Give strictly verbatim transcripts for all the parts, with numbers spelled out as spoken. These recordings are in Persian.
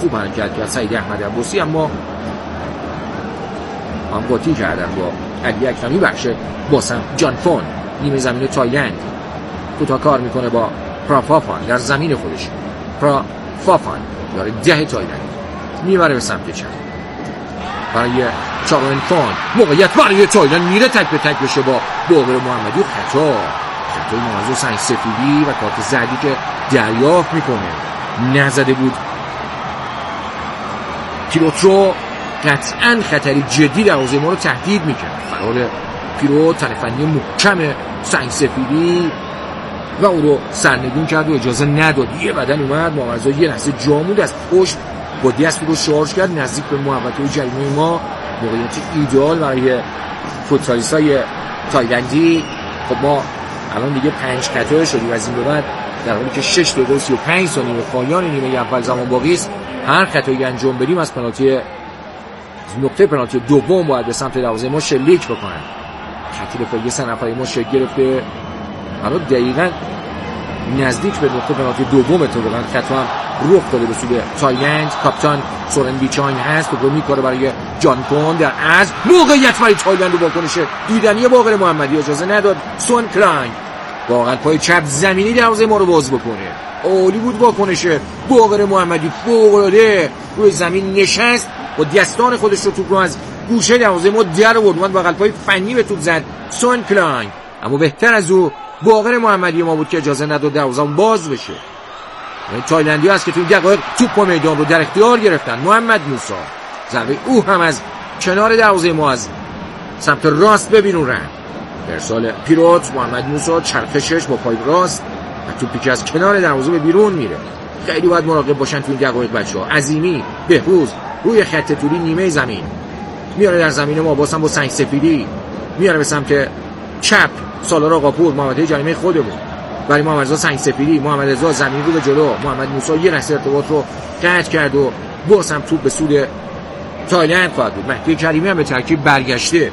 خوب حرکت کرد سعید احمد عباسی، اما هم قاطی کردن با علی اکرمی. بخشه باسم جان فون نیمه زمین تایلند کوتاه کار میکنه با پرافافان در زمین خودش. پرافافان داره ده تایلند میبره به سمت چپ برای چارون فون، موقعیت برای تایلند میره تک به تک بشه با باقر محمدی و خطا خطای موضوع سنگ سفیدی و کارت زردی که دریافت میکنه. نزده بود پیروت رو، قطعا خطری جدی در حوزه ما رو تهدید میکنه. فرار پیروت تنفنی محکم سنگ سفیدی و او رو سرنگون کرد و اجازه نداد. یه بدن اومد محمدرضا یه لحظه جامود از پشت با دست رو شارژ کرد نزدیک به محوطه جریمه ما. موقعیت ایدئال برای فوتسالیستای تایلندی. خب ما الان دیگه پنج خطا شدیم از این به بعد، در حالی که شش دقیقه و سی و پنج ثانیه به پایان نیمه اول زمان باقی است. هر خطایی انجام بدیم از پنالتی نقطه پنالتی دوم باید به سمت دروازه ما شلیک بکنن. خط دفاعی سه نفره ما شکل گرفته. حالا دقیقاً نزدیک به نقطه پنالتی دوم اتفاقاً خطا هم رخ داده به سوی تایلند. کاپیتان سورن بیچاین هست که رو میکاره برای جان فون در از موقعیت برای تایلند رو واکنش دیدنی باقر محمدی اجازه نداد سون کلانگ واقعا پای چپ زمینی دروازه ما رو باز بکنه. عالی بود واکنش باقر محمدی، فوق‌العاده روی زمین نشست و دستان خودش رو توپ رو از گوشه دروازه ما در آورد، اومد با قلب‌های فنی به توپ زد سون کلانگ. اما بهتر از او باقر محمدی ما بود که اجازه نداد دروازه باز بشه. این تایلندی هست که تو این دقایق توپ و میدان رو در اختیار گرفتن. محمد موسی ضربه او هم از کنار دروازه ما از سمت راست به بیرون رفت. ارسال پیروت، محمد موسی چرخشش با پای راست و توپی که از کنار دروازه به بیرون میره. خیلی باید مراقب باشن تو این دقایق بچه‌ها. عظیمی، بهروز روی خط طولی نیمه زمین میاره در زمین ما، باسم با سنگ سفیدی میاره به سمت چپ. سالار آقاپور محوطه جریمه خودمون برای محمدرضا سنگ سفیدی. محمدرضا زمین رو به جلو. محمد موسی یه لحظه ارتباط رو قطع کرد و باسم توپ به سود تایلند خواهد بود. مهدی کریمی هم به ترکیب برگشته.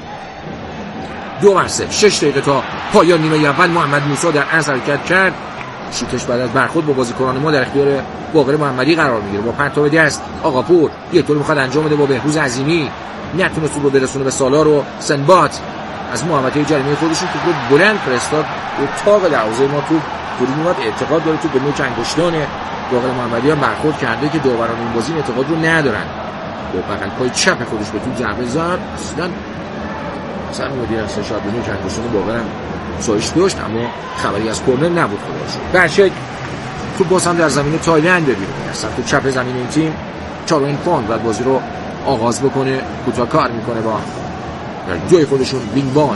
دو بر سه شش دقیقه تا پایان نیمه اول محمد موسی در عرض حرکت کرد. شوتش بعد از برخورد با بازیکنان ما در اختیار باقر محمدی قرار میگیره. با پرتاب دست آقاپور یه طوری میخواد انجام بده با بهروز عظیمی، نتونست رو برسونه به سالار و سنبات از محوطه جریمه خودشون توپ رو بلند فرستاد و تاق دروازه ما توپ فرود اومد. اعتقاد داره توپ به نوک انگشتان باقر محمدی هم برخورد کرده که داوران این بازی اعتقاد رو ندارن. با بغل پای چپ خودش به توپ ضربه زد. اصلا اصلا مدیر اصلا شاید به نوک انگشتان باقر هم سایش داشت، اما خبری از کورنر نبود. خداش برشک توپ باز هم در زمین تایلند ببینیم. در سمت چپ زمین این تیم چارون فون بعد بازی رو آغاز بکنه، کوتاه کار میکنه با در جای خودشون وینگ بان.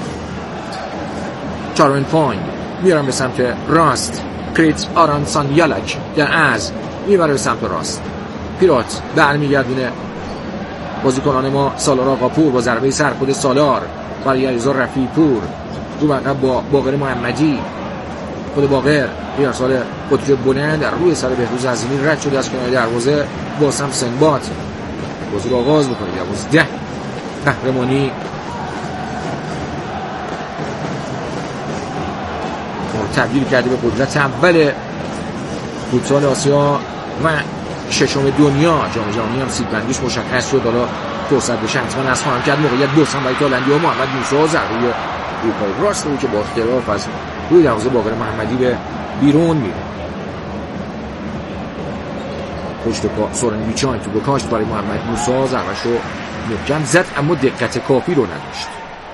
چارون فون میارن به سمت راست. کریت آرانسان یالک در از میبره به سمت راست. پیروت برمیگردونه بازیکنان ما. سالار آقاپور با ضربه سر خود سالار برای علیرضا رفیعی پور رو عقب با باقر محمدی. خود باقر یه ارسال قطری بلند در روی سر بهروز عظیمی رد شده از کنار دروازه. باسم سنبات بازی رو آغاز میکنه. دوازده قهرمانی تبدیل کرده به قدرت اول فوتسال آسیا و ششم دنیا. جام جهانی هم سیب بندیش مشخص شد. حالا فرصت بشه حتما از خواهم کرد. موقعیت باسم برای تایلندی و محمد موسی ضربه روی پای راست رو که با اختلاف از روی دروازه باقر محمدی به بیرون میره. پشت پا سورن بیچاین تو بکاشت برای محمد موسی ضربه‌ش رو محکم زد اما دقت کافی رو نداشت.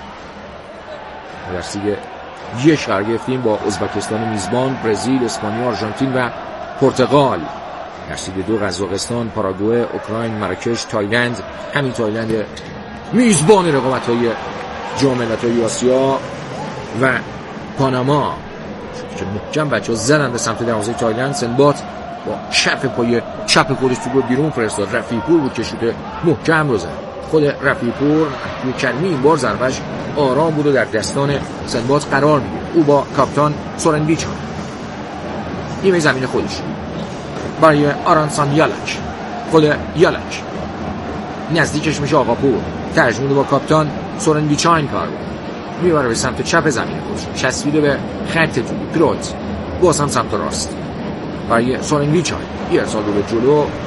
در سیگ یک قرار گرفتیم با ازبکستان میزبان، برزیل، اسپانیا، آرژانتین و پرتغال. در سیگ دو قزاقستان، پاراگوئه، اوکراین، مراکش، تایلند، همین تایلند میزبان رقابت‌های جام ملت‌های آسیا و پاناما که محکم بچه‌ها زدن به سمت دروازه تایلند. سنبات با چپ پای چپ خودش تو رو بیرون فرستاد. رفیعی پور بود که شوت محکم رو زد. خود رفیعی پور کلمی این بار ضربه‌اش آرام بود و در دستان سنبات قرار می‌گیره. او با کاپیتان سورن بیچان نیمه زمین خودش برای آرانسان یالک. خود یالک نزدیکش میشه آقاپور ترجمه با کاپیتان سورن بیچاین کار بود. میبره به سمت چپ زمین خودش، چسبیده به خط توپی. پیروت باز هم سمت راست برای سورن بیچاین. یه ارسال رو به جلو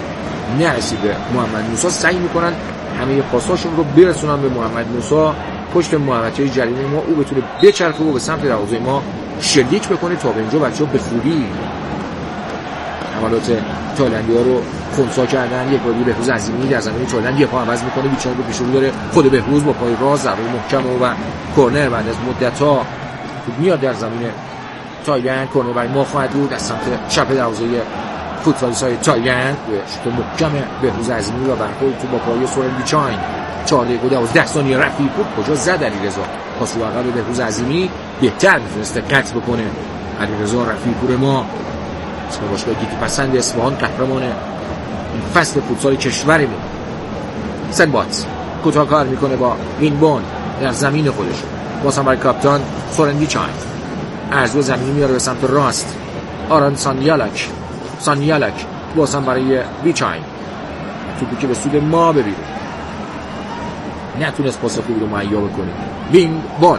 نرسید به محمد موسی. سعی میکنن همه پاساشون رو برسونن به محمد موسی پشت محوطه جریمه ما، او بتونه بچرخه و به سمت دروازه ما شلیک بکنه تا به اینجا بچه‌ها به خوبی حملات تایلندی‌ها رو خنثی کردن. یک بازی بهروز عظیمی در زمین تایلند یه پا عوض میکنه، بیچاره رو پیش رو داره. خود بهروز با پای راست ضربه محکم و کرنر بعد از مدت‌ها میاد در زمین تایلند. کرنر برای ما خواهد بود از سمت چپ دروازه فوتبالیست‌های تایلند. شوت محکم بهروز عظیمی و برخورد تو با پای سورن بیچاین. چهار دقیقه و دوازده ثانیه رفیع پور کجا زد علیرضا. پاس رو عقب بهروز عظیمی بهتر میتونسته قطع بکنه علیرضا رفیع پور ما. اسم باشگاه گیتی پسند اصفهان قهرمان این فصل فوتسال کشورمون. سنبات کوتاه کار میکنه با وینبون در زمین خودش. باز هم برای کاپیتان سورن بیچاین از رو زمینی میاره به سمت راست. آران سانیالک سانیالک باز هم برای بیچاین. توپی که به سود ما ببینه نتونست پاس خوبی رو مهیا بکنه. وینگ بال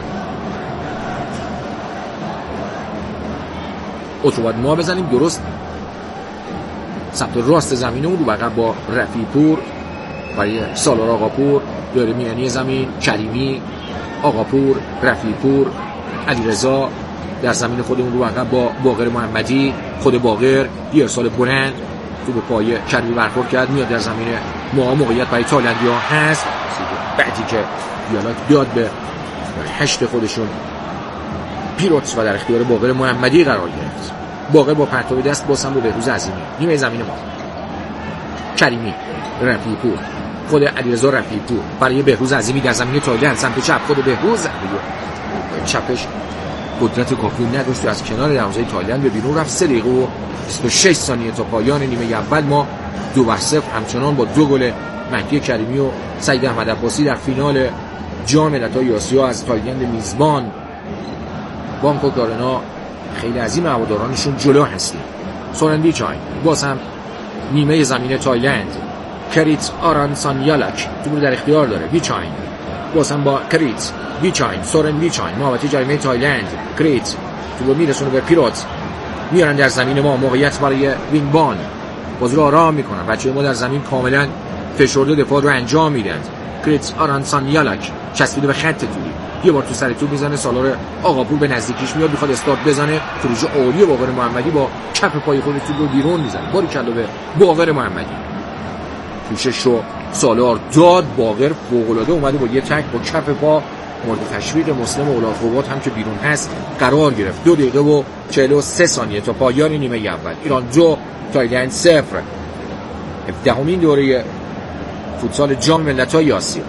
اوتو باید ما بزنیم درست سمت راست زمین اون رو بقیه با رفیع پور برای سالار آقاپور داره میانی زمین. کریمی آقاپور رفیع پور علیرضا در زمین خودمون رو بقیه با باقر محمدی. خود باقر یه ارسال بلند تو به پای کریمی برخورد کرد میاد در زمین ما. موقعیت برای تایلندی ها هست بعدی که یالاک داد به هشت خودشون پیروت و در اختیار باقر محمدی قرار گرفت. باقر با پرتاب دست باز هم رو بهروز عظیمی نیمه زمین ما. کریمی رفیع پور خود علیرضا رفیع پور برای بهروز عظیمی در زمین تایلند سمت چپ. خود بهروز چپش قدرت کافی نداشت از کنار دروازه تایلند به بیرون رفت. سه دقیقه و بیست و شش ثانیه تا پایان نیمه اول ما دو بر صفر همچنان با دو گل مهدی کریمی و سعید احمد عباسی در فینال جام ملت‌های آسیا از تایلند میزبان بانکوک آرنا. خیلی عظیم هوادارانشون جلو هستیم. سورن بیچاین باز هم نیمه زمین تایلند. کریت آران سانیالک تو در اختیار داره. بیچاین باز هم با کریت بیچاین سورن بیچاین محوطه جریمه تایلند. کریت تو میرسونه به پیروت میارن در زمین ما. موقعیت برای وینبان بازی رو آرام میکنن. بچه‌ها ما در زمین کاملا فشرده دفاع رو انجام میدن. کریت آران سانیالک چسبیده به خط طولی یه بار تو سر توپ میزنه. سالار آقاپور به نزدیکیش میاد میخواد استارت بزنه. خروج عالی باقر محمدی با کف پای خودش توپ رو بیرون میزنه. باری کلا به باقر محمدی. پوشش رو سالار داد. باقر فوق‌العاده اومده با یه تک با کف پا مورد تشویق مسلم اولادقوات هم که بیرون هست قرار گرفت. دو دقیقه و چهل و سه ثانیه تا پایان نیمه اول. ایران دو تایلند صفر. هفدهمین دوره فوتسال جام ملت‌های آسیا.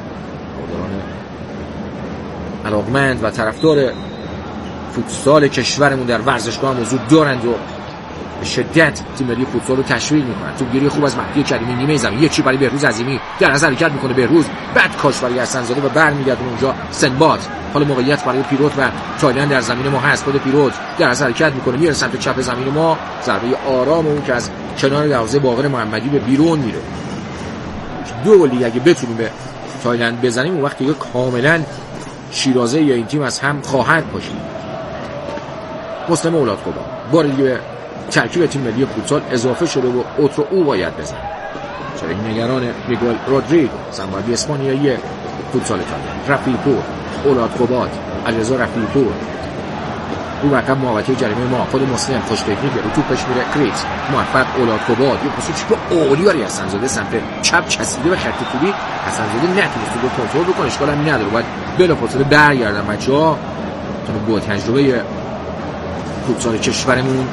علاقمند و طرفدار فوتسال کشورمون در ورزشگاه هم حضور دارند و به شدت تیم ملی فوتسال رو تشویق میکنن. توپگیری خوب از مهدی کریمی نیمه زمین. یه چی برای بهروز عظیمی در از حرکت میکنه. بهروز بعد کاش برای حسن‌زاده و برمیگرده اونجا سنبات. حالا موقعیت برای پیروت و تایلند در زمین ما هست. خود پیروت در از حرکت میکنه میره سمت چپ زمین ما. ضربه آرام اون که از کنار دروازه باقر محمدی به بیرون میره. دو گل اگه بتونیم به تایلند بزنیم اون وقت دیگه کاملا شیرازه یا این تیم از هم خواهد پاشید. مسلم اولادقوات بار دیگه به ترکیب تیم ملی فوتسال اضافه شده و اوترو او باید بزنه. چرا این نگران میگل رودریگو سمبادی اسپانیایی فوتسال تایلند. رفیع پور اولادقوات علیرضا رفیع پور او رقم محوطه جریمه ما. خود مسلم خوش تکنیکه رو توپش میره. کریت موفق اولادقوات یه پاسو چیپ عالی برای حسن‌زاده سمت چپ چسبیده به خط طولی. حسن‌زاده نتونست رو کنترل بکنه. اشکال هم نداره باید بلافاصله برگردن بچه‌ها تا با تجربه فوتسال کشورمون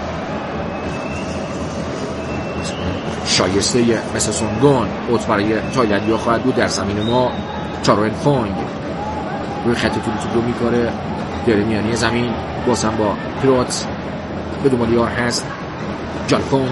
شایسته مثل سونگون اوت برای تایلندی‌ها خواهد بود در زمین ما. چاروین فانگ روی خط طولی توپ رو می‌کاره داره میانی زمین. باز هم با پیروت به دنبالیار هست. جالفون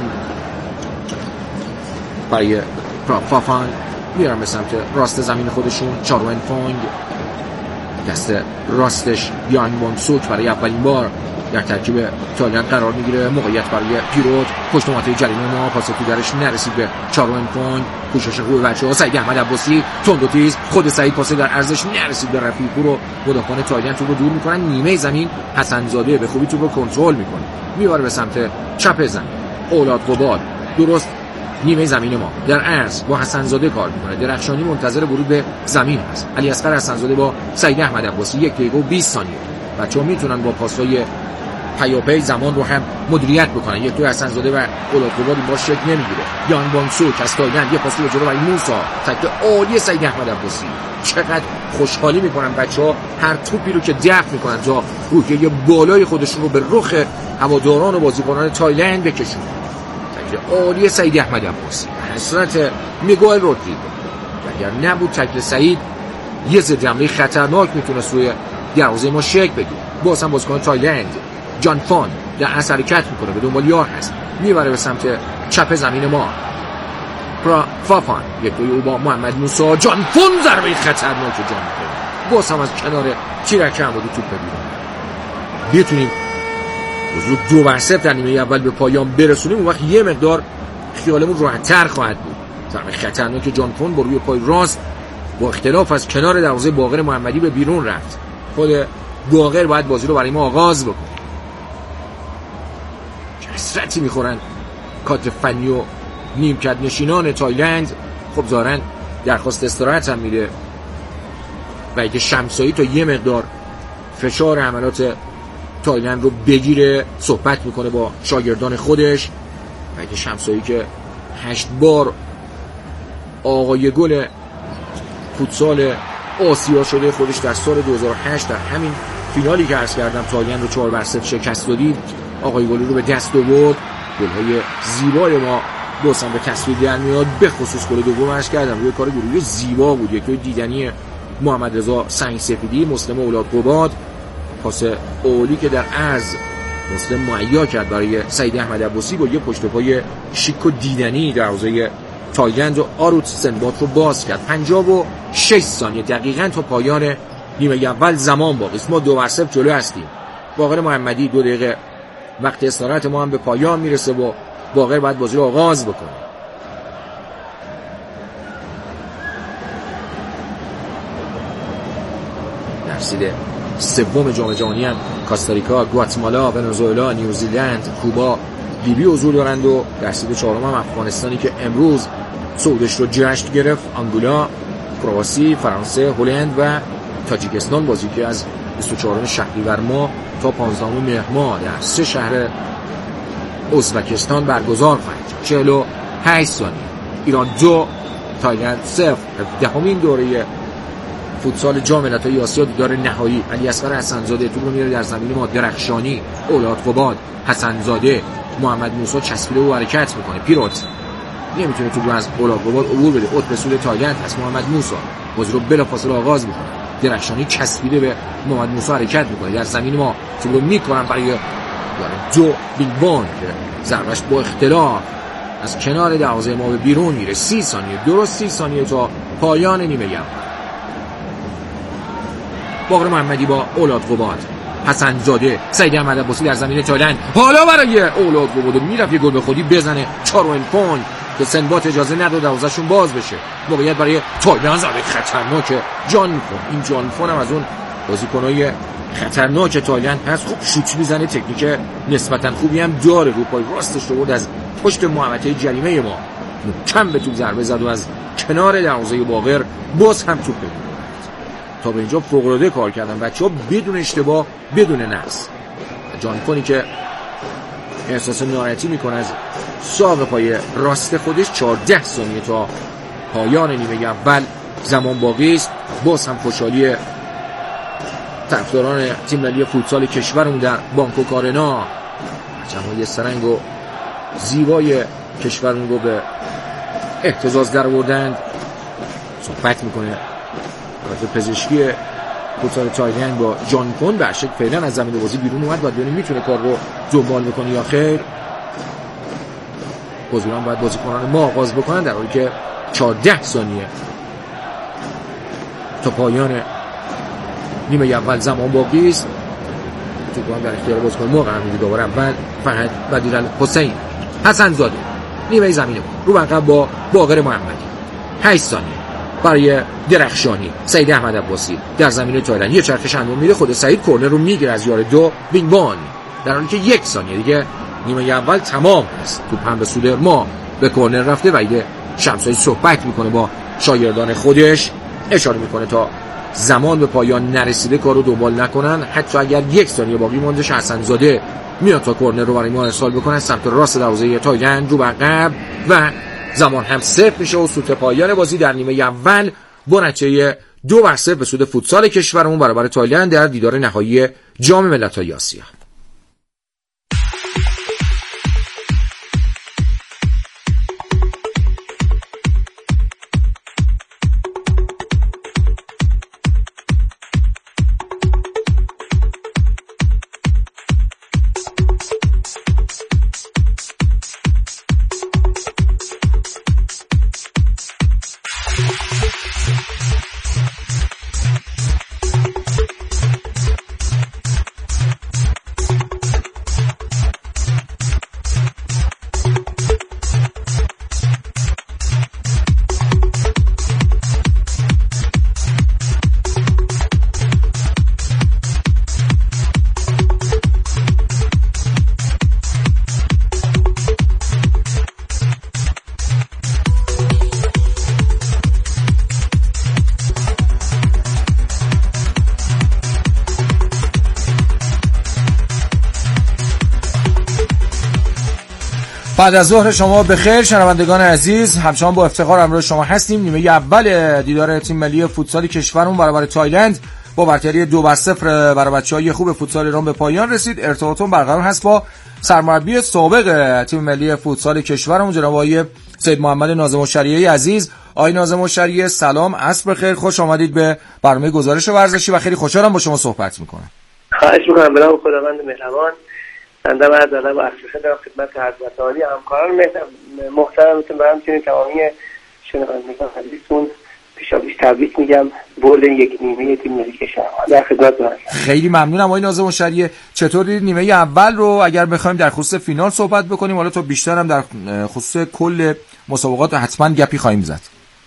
برای پراپافان میرن به سمت راست زمین خودشون. چاروین فانگ دست راستش بیان بونسوک برای اولین بار در ترکیب تایلند قرار میگیره. موقعیت برای پیروت پشت محوطه جریمه ما. پاس تو درش نرسید به چاروین فانگ. کوشش خوب بچه‌ها. سعید احمد عباسی تند و تیز. خود سعید پاس در ارزش نرسید به رفیع پور و مدافعان تایلند توپ رو دور میکنن. نیمه زمین حسن‌زاده به خوبی توپ رو کنترل میکنه میبره به سمت چپ زمین. اولادقوات درست نیمه زمین ما در عرض با حسنزاده کار میکنه. درخشانی منتظر ورود به زمین است. علی اصغر حسنزاده با سعید احمد عباسی یک دقیقه و بیست ثانیه. بچه‌ها میتونن با پاس‌های پیاپی زمان رو هم مدیریت بکنن. یک تو حسنزاده و اولادقباد این بار شک نمیگیره. یان بانسو کستایلند یه پاس به جلو برای موسی، تکل عالی سعید احمد عباسی. چقدر خوشحالی میکنن بچه‌ها هر توپی رو که دفع میکنن تا روحیه بالای خودشون رو به رخ هواداران و بازیکنان تایلند بکشون. تکل عالی سعید احمد عباسی، حسرت میگوئل رودریگو. اگر نبود تکل سعید یه ضد حمله خطرناک میتونه سوی دروازه ما شک بگیره. باز هم بازیکن تایلند جان فان در اثر حرکت میکنه، به دنبال یار هست، میبره به سمت چپ زمین ما. پرا فافان یک دوی او با محمد موسی. جان فان ضربه خطرناک جان فان، باز هم از کنار تیرک عمودی توپ بگیره. بتونیم بزرگ دو بر صفر در نیمه اول به پایان برسونیم، اون وقت یه مقدار خیالمون راحت‌تر خواهد بود. ضربه خطرناک جان فان با روی پای راست با اختلاف از کنار دروازه باقر محمدی به بیرون رفت. خود باقر باید بازی رو برای ما آغاز بکنه. حسرتی میخورن کادر فنی و نیمکت نشینان تایلند. خب ظاهرا درخواست استراحت هم میده و اینکه شمسایی تا یه مقدار فشار حملات تایلند رو بگیره صحبت میکنه با شاگردان خودش. و اینکه شمسایی که هشت بار آقای گل فوتسال آسیا شده خودش در سال دو هزار و هشت در همین فینالی که عرض کردم تایلند رو چهار بر صفر شکست دادید، آقای گل رو به دست آورد. گل‌های زیبای ما دوستم به تصویر در میاد، به خصوص گل دوم عرض کردم روی کار گروهی زیبا بود. یک دیدنی محمد رضا سنگ سفیدی، مسلم اولادقباد، پاس اولی که در عرض مسلم مهیا کرد برای سعید احمد عباسی با یه پشت پای شیک و دیدنی دروازه تایلند و آروت سنبات رو باز کرد. پنجاه و شش ثانیه دقیقاً تا پایان نیمه اول زمان باقی است. ما دو بر صفر جلو هستیم. باقر محمدی دو دقیقه وقت استراحت ما هم به پایان میرسه و باقر باید بازی رو آغاز بکنه. در سید سوم جام جهانی هم کاستاریکا، گواتمالا، ونزوئلا، نیوزیلند، کوبا، لیبی حضور دارند و در سید چهارم هم افغانستانی که امروز صعودش رو جشن گرفت، آنگولا، کرواسی، فرانسه، هلند و تاجیکستان بازی که از بیست و چهارم شهریور ماه تا پانزدهم مهر ماه در سه شهر ازبکستان برگزار خواهد شد. چهل و هشت ثانیه. ایران دو تایلند صفر. دهمین دوره فوتسال جام ملت‌های آسیا دیدار نهایی. علی اصغر حسنزاده توپ رو میاره در زمین ما. درخشانی، اولادقباد، حسنزاده، محمد موسی چسبیده و حرکت میکنه. پیروت نمیتونه توپ رو از اولادقباد عبور بده. اوت به سوی تایلند از محمد موسی بازی رو بلافاصله آغاز میکنه. درخشانی چسبیده به محمد موسی حرکت میکنه در زمین ما. توپ رو میکنن برای دو بیلبان که ضربش با اختلاف از کنار دروازه ما به بیرون میره. سی ثانیه، درست سی ثانیه تا پایان نیمه اول. باقر محمدی با اولادقباد، حسنزاده، سعید احمد عباسی در زمین تایلند. حالا برای اولادقباد میرفت یه گل به خودی بزنه. چاروین پون که سنبات اجازه نداد دروازه‌شون باز بشه. موقعیت برای تایلند، ضربه خطرناک جان فون. این جان فون هم از اون بازیکنای خطرناک تایلند هست. خوب شوت میزنه، تکنیک نسبتا خوبی هم داره. رو پای راستش رو برد از پشت محوطه جریمه ما، محکم به توپ ضربه زد و از کنار دروازه باقر باز هم توپ بگیرد. تا به اینجا فوق‌العاده کار کردن بچه‌ها، بدون اشتباه، بدون نقص. جان فونی که احساس ناراحتی میکنه از ساق پای راست خودش. چهارده ثانیه تا پایان نیمه اول زمان باقی است. باز هم خوشحالی طرفداران تیم ملی فوتسال کشورمون در بانکوک آرنا، جمعیت سرنگ و زیبای کشورمون رو به اهتزاز در آوردند. صحبت میکنه کادر پزشکی فوتسال تایلند با جان فون. به شک فعلا از زمین بازی بیرون اومد، باید ببینیم میتونه کار رو دنبال بکنه یا خیر. بازیکن باید بازیکنان ما آغاز بکنن در حالی که چهارده ثانیه تا پایان نیمه اول زمان باقی است. توپ هم در اختیار بازیکن ما قرار میگیره. دوباره اول فهد بدیرالحسین. حسنزاده نیمه زمین ما رو عقب با باقر محمدی. هشت ثانیه برای درخشانی. سعید احمد عباسی در زمین تایلند یه چرخش انجام میده. خود سعید کورنر رو میگیره از یار دو بینگبان، در حالی که یک ثانیه دیگه نیمه اول تمام است. توپ هم به سود ما به کرنر رفته. وحید شمسایی صحبت میکنه با شاگردان خودش، اشاره میکنه تا زمان به پایان نرسیده کارو دنبال نکنن، حتی اگر یک ثانیه باقی مونده حسن‌زاده میاد تا کرنر رو برای ما ارسال بکنه سمت راست دروازه تایلند رو عقب و زمان هم صفر میشه و سوت پایان بازی در نیمه اول با نتیجه دو بر صفر به سود فوتسال کشورمون برابر تایلند در دیدار نهایی جام ملت‌های آسیا. بعد از ظهر شما بخیر شنوندگان عزیز، همچنان با افتخار همراه شما هستیم. نیمه اول دیدار تیم ملی فوتسال کشورمون برابر تایلند با برتری دو بر صفر برای بچه‌های خوب فوتسال ایران به پایان رسید. ارتباطمون برقرار هست با سرمربی سابق تیم ملی فوتسال کشورمون جناب آقای سید محمد ناظم الشریعی عزیز. آقای ناظم الشریعی سلام، عصر بخیر، خوش آمدید به برنامه گزارش ورزشی و خیلی خوشحالم با شما صحبت می‌کنم. خواهش می‌کنم، به نام خداوند مهربان. بنده و عرض با افسوس دارم خدمت حضرت عالی همکاران محترمتون و همچنین تمامی شنوندگان عزیزتون پیشاپیش تبریک میگم برد یک نیمه تیم ملی کشور. در خدمتتون هستم. خیلی ممنونم آقای ناظم الشریعی. چطور دیدید نیمه اول رو؟ اگر بخوایم در خصوص فینال صحبت بکنیم، حالا تا بیشتر هم در خصوص کل مسابقات حتما گپی خواهیم زد.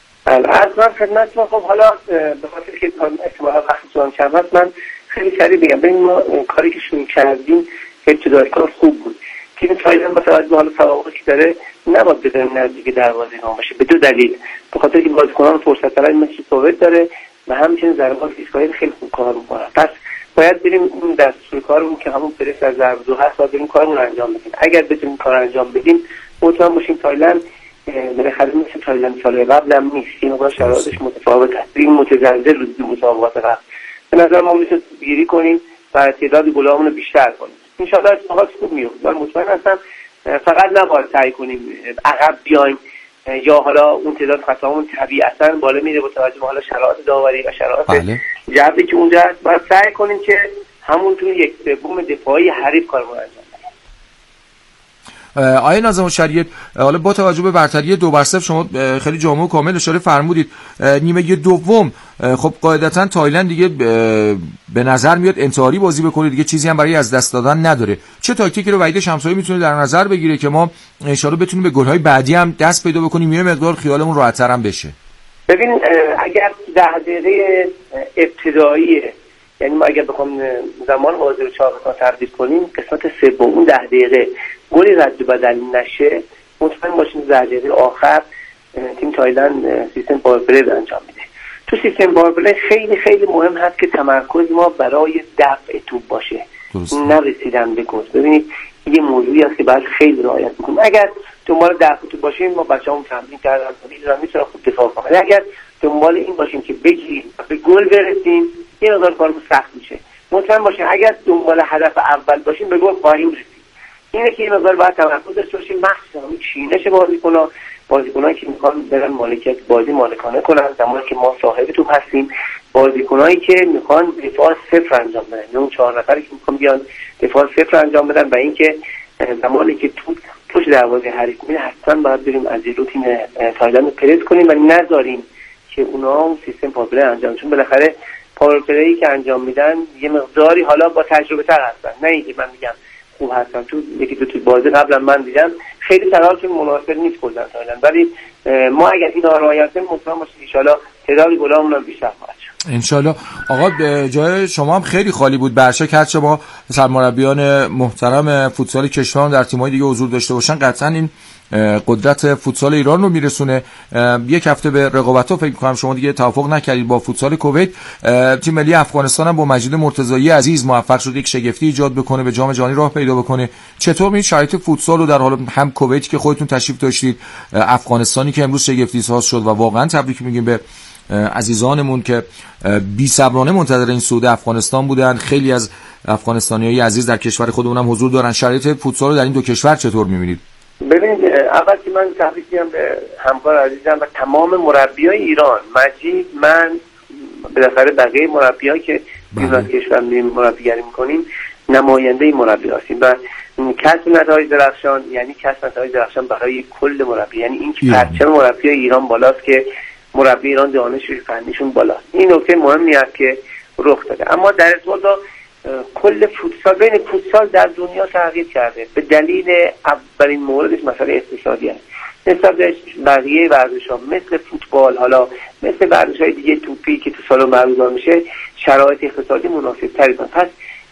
حتما خدمتتون. خب حالا به خاطر که احتمالاً وقتتون کم است من خیلی سریع بگم. ببین ما کاری که شروع کردیم ابتدای کار خوب بود. تیم تایلند با توجه به حال سوابقی که داره نباید بذاریم نزدیک دروازه ما باشه، به دو دلیل. به خاطر که بازیکنان فرصت طلب مثل سوویت داره و همچنین ضربات ایستگاهی خیلی خوب کار میکنن. پس باید بریم اون دستور کارمون که همون پرس از ضربه دو هست باید بریم کارمون رو انجام بدیم. اگر بتونیم کار انجام بدیم مطمئن باشیم تایلند بالاخره مثل تایلند سال قبل هم نیست. این مقدار شرایطش متفاوته. این متزلزل روز مسابقات قبل. به نظر ما میشه گیری کنیم و تعداد گلامون رو بیشتر کنیم. ان شاء الله اتفاقات خوب میفته. من مطمئن هستم. فقط نباید سعی کنیم عقب بیایم یا حالا اون تعداد خطاامون طبیعتاً بالا میره با توجه به حالا شرایط داوری و شرایط بله. جوی که اونجا هست. باید سعی کنیم که همون توی یک سوم دفاعی حریف کارمون انجام بدیم. آقای ناظم الشریعی، حالا با توجه به برتری دو بر صفر شما خیلی جامع و کامل اشاره فرمودید. نیمه دوم خب قاعدتا تایلند دیگه به نظر میاد انتحاری بازی بکنه، دیگه چیزی هم برای از دست دادن نداره. چه تاکتیکی رو وحید شمسایی میتونه در نظر بگیره که ما ان شاءالله بتونیم به گل‌های بعدی هم دست پیدا بکنیم، یه مقدار خیالمون راحت‌تر هم بشه؟ ببین اگر ده دقیقه ابتدایی، یعنی ما اگر بخوام زمان بازی رو چهار تبدیل کنیم، قسمت سوم اون ده دقیقه گلی رد و بدل نشه، مطمئن باشیم ده دقیقه آخر تیم تایلند سیستم پاور پلی انجام میده. تو سیستم پاور پلی خیلی خیلی مهم هست که تمرکز ما برای دفع توپ باشه، نه رسیدن به گل. ببینید یه موضوعی است که باید خیلی رعایت بکنیم. اگر دنبال دفع توپ باشیم، ما بچه‌مون تمرین کردن می‌دونن میتونن خوب دفاع کنن. اگر دنبال این باشیم که بگیریم به گل برسیم، یه مقدار کارمون سخت میشه. مطمئن باشیم اگر دنبال هدف اول باشیم به گل خواهیم رسید. اینه که یه مقدار باید تمرکز داشته باشیم، مخصوصا اون چینش بازیکن‌ها، بازیکنایی که میخوان برن مالکیت بازی مالکانه کنن زمانی که ما صاحب توپ هستیم، بازیکنایی که میخوان دفاع صفر انجام بدن، اون چهار نفری که میخوان بیان دفاع صفر انجام بدن و اینکه زمانی که توپ پشت دروازه حریف میره حتما باید بریم از جلو تیم تایلند پرس کنیم و نذاریم که اونا اون سیستم پاور انجام، چون بالاخره پاور پلی که انجام میدن یه مقداری حالا با تجربه تر هستن، نه اینکه من میگم خوب هستن. تو یکی دو تا بازی قبلا من دیدم خیلی تلاش مناسب نیست کلا تایلند، ولی ما اگر این رعایت کنیم مطمئن باشید ان شاءالله تعداد گلامون هم بیشتر خواهد شد ان شاءالله. آقا جای شما هم خیلی خالی بود، برشک هر شما سرمربیان محترم فوتسال کشور در تیم‌های دیگه حضور داشته باشن قطعا این قدرت فوتسال ایران رو میرسونه. یک هفته به رقابت‌ها فکر می‌کنم شما دیگه توافق نکردید با فوتسال کویت. تیم ملی افغانستان هم با مجید مرتضایی عزیز موفق شد یک شگفتی ایجاد بکنه، به جام جهانی راه پیدا بکنه. چطور می‌بینید شرایط فوتسال رو در حال هم کویتی که خودتون تشریف داشتید، افغانستانی که امروز شگفتی ساز شد و واقعا تبریک میگیم به عزیزانمون که بی صبرانه منتظر این صعود افغانستان بودن. خیلی از افغانستانیای عزیز در کشور خودمون هم حضور دارن. شرایط فوتسال رو در این دو کشور چطور می‌بینید؟ ببینید، اول که من تبریک میگم به همکار عزیزم و تمام مربیای ایران، مجید، من، بالاخره بقیه مربیایی که بیرون کشور میریم مربیگری میکنیم نماینده مربی هستیم و کسب نتایج درخشان یعنی کسب نتایج درخشان برای کل مربی، یعنی این که پرچم مربیای ایران بالاست که مربی ایران دانش فنیشون بالاست. این نکته مهمی است که رخ داده. اما در ارتباط با کل فوتسال، بین فوتسال در دنیا تغییر کرده به دلیل اولین موردش مسئله اقتصادی است. نسبت بقیه ورزش‌ها مثل فوتبال، حالا مثل ورزش‌های دیگه توپی که تو سالن برگزار میشه، شرایط اقتصادی مناسب‌تری دارن. پس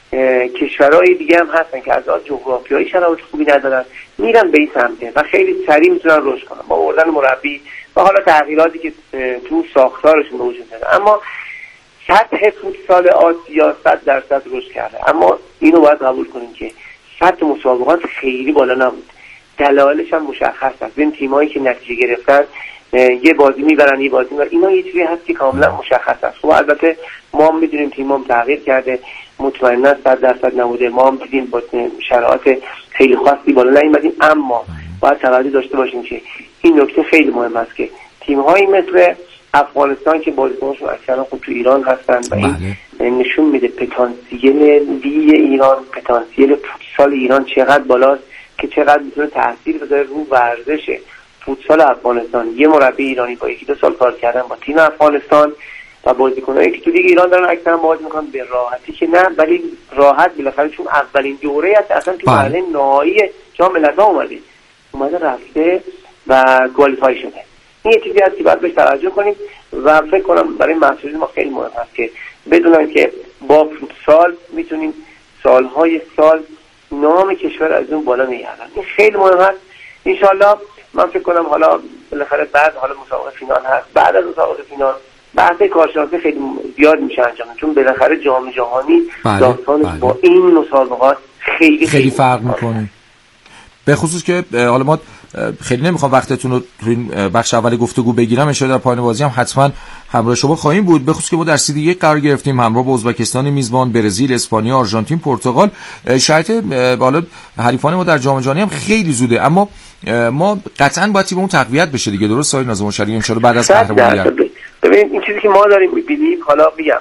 کشورهای دیگه هم هستن که از لحاظ جغرافیایی شرایط خوبی ندارن، میرن به این سمت و خیلی سریع میتونن رشد کنن با آوردن مربی و حالا تغییراتی که تو ساختارشون وجود داره. اما سطح فوتسال آسیا صد درصد رشد کرده، اما اینو باید قبول کنیم که سطح مسابقات خیلی بالا نبود. دلایلش هم مشخص است. این تیمایی که نتیجه گرفتن یه بازی میبرن یه بازی میبرن، اینا یه چیزی هست که کاملا مشخص است. خب البته ما هم میدونیم تیمام تغییر کرده، مطمئنا صد درصد نبوده، ما هم دیدیم با شرایط خیلی خاصی بالا نیومدیم، اما باید توجه داشته باشیم که این نکته خیلی مهم است که تیم‌هایی مثل افغانستان که بازیکن‌هاشون اکثرا خود تو ایران هستن و این نشون میده پتانسیل لیگ ایران، پتانسیل فوتسال ایران چقدر بالاست که چقدر میتونه تاثیر بذاره رو ورزش فوتسال افغانستان. یه مربی ایرانی با یکی دو سال کار کردن با تیم افغانستان و بازیکنایی که تو لیگ ایران دارن اکثرا بازی میکنن به راحتی که نه، ولی راحت بالاخره چون اولین دوره است اصلا تو مرحله نهایی جام ملت‌ها اومده اومده رفته و کوالیفای شده. این یه چیزی هست که باید بهش توجه کنیم و فکر کنم برای مسئولین ما خیلی مهم هست که بدونن که با فوتسال میتونیم سالهای سال نام کشور از اون بالا نگه داریم. این خیلی مهم هست. انشالله من فکر کنم حالا بالاخره بعد حالا مسابقه فینال هست، بعد از مسابقه فینال بحث کارشناسی خیلی زیاد میشه انجام، چون بالاخره جام جهانی داستانش با این مسابقات خیلی خیلی فرق میکنه. به خصوص که حالا ما خیلی نمیخوام وقتتون رو تو این بخش اول گفتگو بگیرم، ان شاءالله در پایان بازی هم حتما همراه شما خواهیم بود. به خصوص که ما در سی دی یک قرار گرفتیم همراه با ازبکستان میزبان، برزیل، اسپانیا، آرژانتین، پرتغال. شرایط حالا حریفان ما در جام جهانی هم خیلی زوده، اما ما قطعاً باید تیممون تقویت بشه دیگه، درست آقای ناظم شریعی؟ ان شاءالله بعد از قهرمانی. ببین این چیزی که ما داریم می‌بینیم، حالا میگم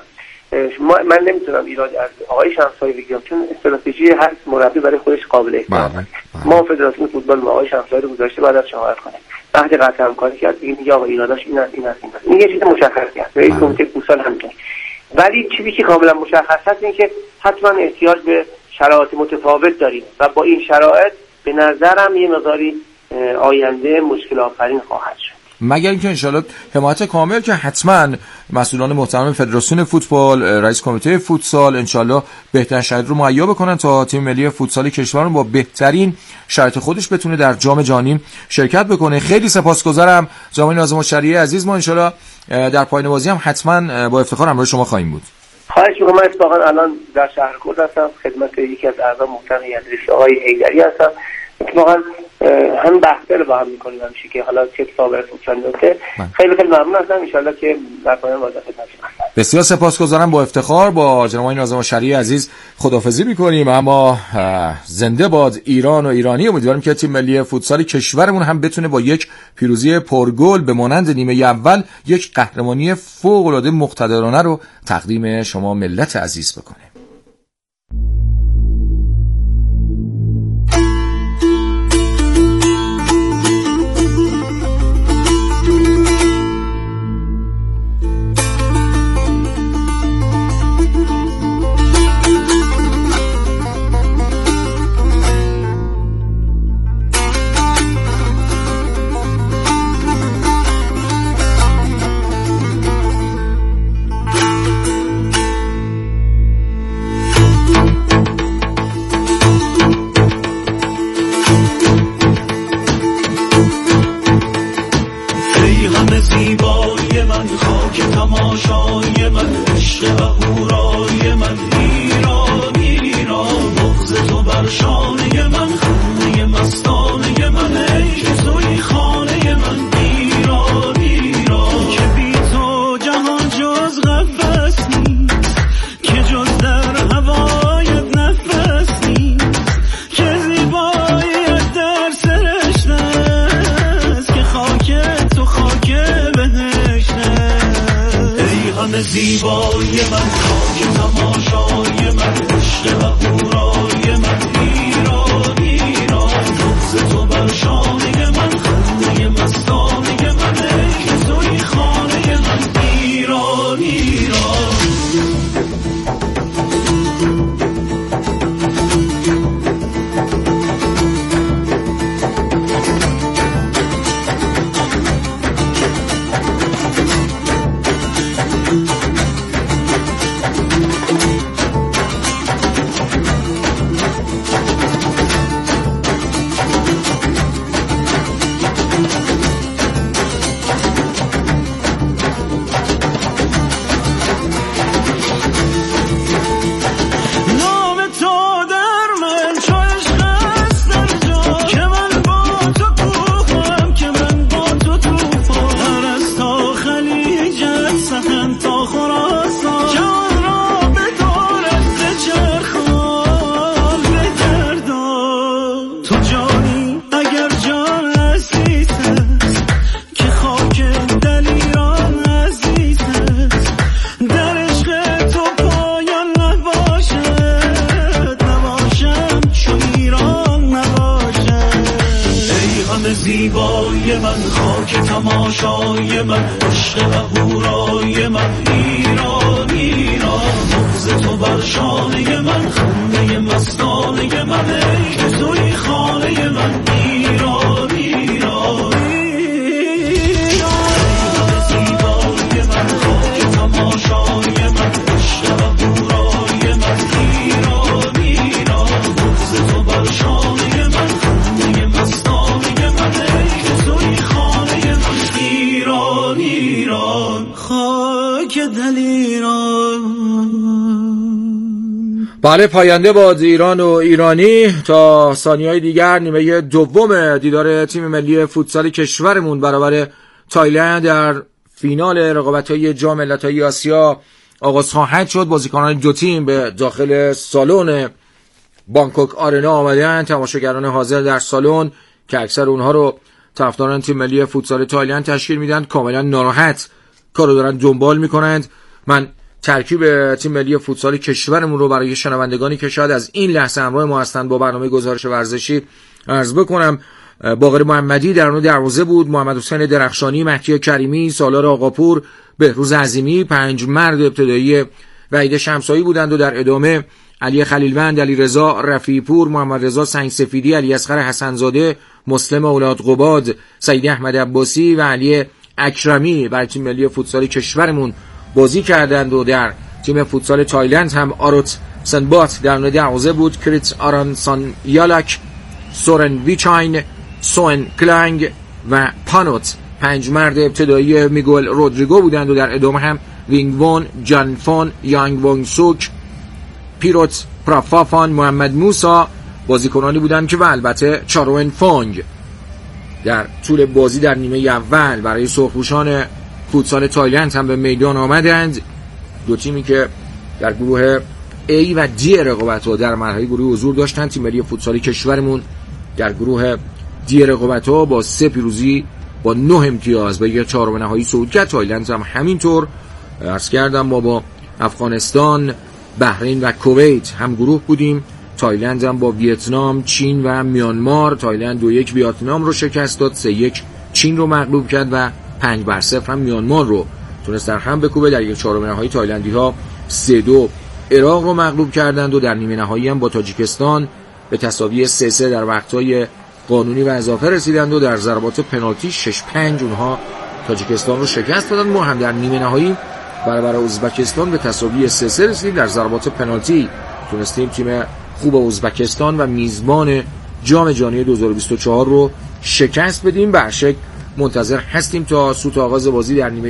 من نمیتونم ایراد از آقای شمسایی بگیرم چون استراتژی هر مربی برای خودش قابل احترامه. ما فدراسیون فوتبال ما آقای شمسایی رو گذاشته بعد از شهادت کنه، بعد قطع همکاری کرد، دیگه میگه آقا ایراداش این است این است این است. این یه چیز مشخصی است. رئیس کمیته فوتبال همینه. ولی چیزی که کاملا مشخص است این که حتما احتیاج به شرایط متفاوت داریم و با این شرایط به نظرم یه مقداری آینده مشکل آفرین خواهد شد. مگر اینکه انشالله حمایت کامل که حتما مسئولان محترم فدراسیون فوتبال، رئیس کمیته فوتسال انشالله بهترین شرایط رو مهیا بکنن تا تیم ملی فوتسال کشورمون با بهترین شرایط خودش بتونه در جام جهانی شرکت بکنه. خیلی سپاسگزارم جناب ناظم شریعی عزیز. ما انشالله در پایان بازی هم حتما با افتخار همراه شما خواهیم بود. خواهش می‌کنم. من اتفاقا الان در شهرکرد هستم، خدمت یکی از اعضا محترم هیئت آقای حیدری هستم. اتفاقا هم بحثه رو با هم میکنیم همیشه که حالا چه سابقه فوتسال داشته. خیلی خیلی ممنون هستم. ان شاءالله که در پایان بازی خدمتتون. بسیار سپاسگزارم. با افتخار با جناب ناظم شریعی عزیز خداحافظی میکنیم. اما زنده باد ایران و ایرانی. امیدواریم که تیم ملی فوتسال کشورمون هم بتونه با یک پیروزی پرگل به مانند نیمه اول یک قهرمانی فوق العاده مقتدرانه رو تقدیم شما ملت عزیز بکنه. خاک تماشای من، عشق و هورای من، ایران ایران، بغض تو بر شانه من، خانه مستانه من، ای که توی خانه من، ایران ایران، که بی تو جهان جز قفس نیست، که جز در هوایت نفس نیست، که زیباییت در سرشت است، که خاک تو خاک بهشت است. ای همه زیبای من، خاک تماشای من، عشق و هورای من، ایران ایران، بغض تو بر شانه من، خانه مستانه من، ای که توی خانه من، ایران ایران. زیبای من، خاک تماشای من، عشق و هورای من، ایران ایران، بغض تو بر شانه من، خانه مستانه من، ای که توی خانه من، ایران ایران ایران. زیبای من، خاک تماشای من، عشق و هورای من، ایران ایران، بغض تو بر شانه من، خانه مستانه من، ای که توی خانه من، ایران ایران، خاک دل ایران. بله، پاینده باد ایران و ایرانی. تا ثانیه‌های دیگر نیمه دوم دیدار تیم ملی فوتسال کشورمون برابر تایلند در فینال رقابت‌های جام ملت‌های آسیا آغاز خواهد شد. بازیکنان دو تیم به داخل سالن بانکوک آرنا آمدن. تماشاگران حاضر در سالن که اکثر اونها رو طرفداران تیم ملی فوتسال تایلند تشکیل میدن کاملا ناراحت کارو دارن دنبال میکنند. من ترکیب تیم ملی فوتسال کشورمون رو برای شنوندگانی که شاید از این لحظه همراه ما هستند با برنامه گزارش ورزشی عرض بکنم. باقر محمدی در اون دروازه بود، محمد حسین درخشانی، مهدی کریمی، سالار آقاپور، بهروز عظیمی، پنج مرد ابتدایی وحید شمسایی بودند و در ادامه علی خلیلوند، علی رضا رفیعپور، محمد رضا سنگسفیدی، علی اصغر حسنزاده، مسلم اولاد قباد، سعید احمد عباسی و علی اکرمی برای تیم ملی فوتسال کشورمون بازی کردند و در تیم فوتسال تایلند هم آروت سنبات در نود دروازه بود، کریت آرانسان یالاک، سورن ویچاین، سوئن کلنگ و پانوت پنج مرد ابتدایی میگل رودریگو بودند و در ادامه هم وینگ وون، جان فون، یانگ وونگ سوک، پیروت پرافافان، محمد موسا بازیکنانی بودند که و البته چاروین فونگ در طول بازی در نیمه اول برای سرخپوشان فوتسال تایلند هم به میدان آمدند. دو تیمی که در گروه A و D رقابت‌ها در مرحله گروهی حضور داشتند. تیم ملی فوتسال کشورمون در گروه D رقابت‌ها با سه پیروزی با نه امتیاز به یک چهارم نهایی صعود کرد. تایلند هم همینطور. عرض کردم ما با افغانستان، بحرین و کویت هم گروه بودیم. تایلند هم با ویتنام، چین و میانمار. تایلند دو یک ویتنام رو شکست داد، سه یک چین رو مغلوب کرد و پنج بر صفر هم میانمار رو تونست در هم بکوبه. در یک چهارم نهایی تایلندی ها سه دو عراق رو مغلوب کردند و در نیمه نهایی هم با تاجیکستان به تساوی سه سه در وقت‌های قانونی و اضافه رسیدند و در ضربات پنالتی شش پنج اونها تاجیکستان رو شکست دادند. ما هم در نیمه نهایی برابر ازبکستان به تساوی سه سه رسیدیم. در ضربات پنالتی تونستیم تیم خوب ازبکستان و میزبان جام جهانی دو هزار و بیست و چهار رو شکست بدیم. به هر شکل منتظر هستیم تا سوت آغاز بازی در نیمه